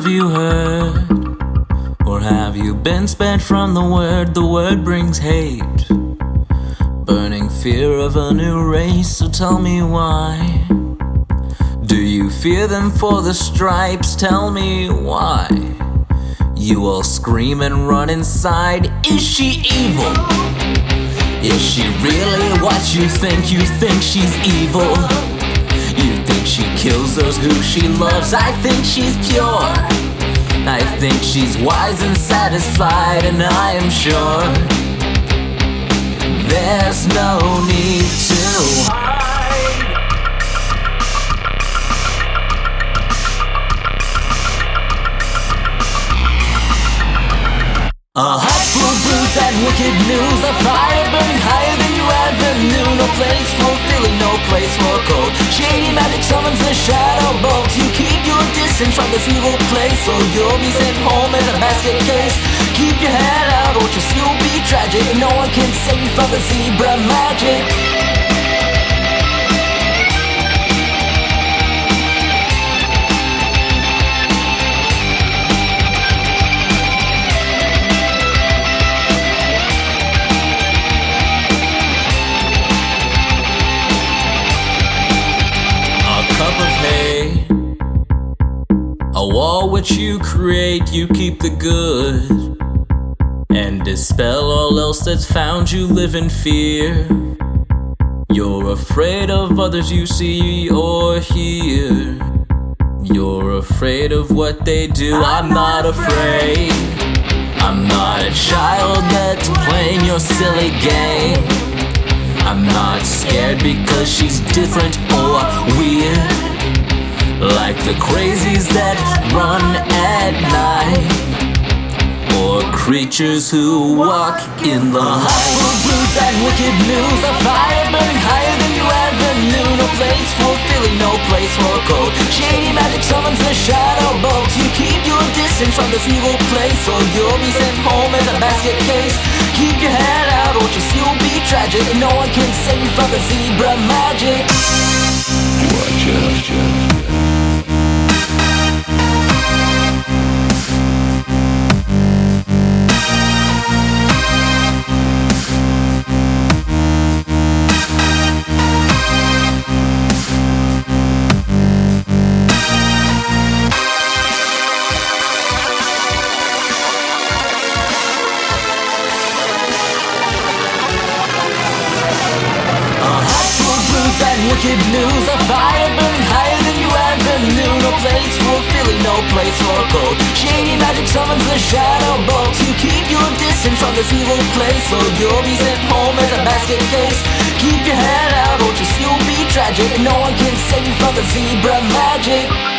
you heard? Or have you been spared from the word? The word brings hate, burning fear of a new race. So tell me why. Do you fear them for the stripes? Tell me why. You all scream and run inside. Is she evil? Is she really what you think? You think she's evil. You think she kills those who she loves. I think she's pure. I think she's wise and satisfied. And I am sure there's no need to hide. A heart full of blues and wicked news. A fire burning higher than you ever knew. No place for feeling, no place for cold. Shady magic summons the shadow bolt. You keep your distance from this evil place, or you'll be sent home as a basket case. Keep your head out or just you'll be tragic. No one can save you from the zebra magic. A wall which you create, you keep the good, and dispel all else that's found you live in fear. You're afraid of others you see or hear. You're afraid of what they do. I'm not afraid. I'm not a child that's playing your silly game. I'm not scared because she's different or weird, like the crazies that run at night, or creatures who walk in the light. Full of blues and wicked news. A fire burning higher than you ever knew. No place for feeling, no place for cold. Shady magic summons the shadow bolt. You keep your distance from this evil place, or you'll be sent home as a basket case. Keep your head out or just you'll be tragic. No one can save you from the zebra magic. Watch out. Wicked news. A fire burning higher than you ever knew. No place for feeling, no place for cold. Shady magic summons the shadow bolt. You keep your distance from this evil place, or you'll be sent home as a basket case. Keep your head out or just you'll be tragic. No one can save you from the zebra magic.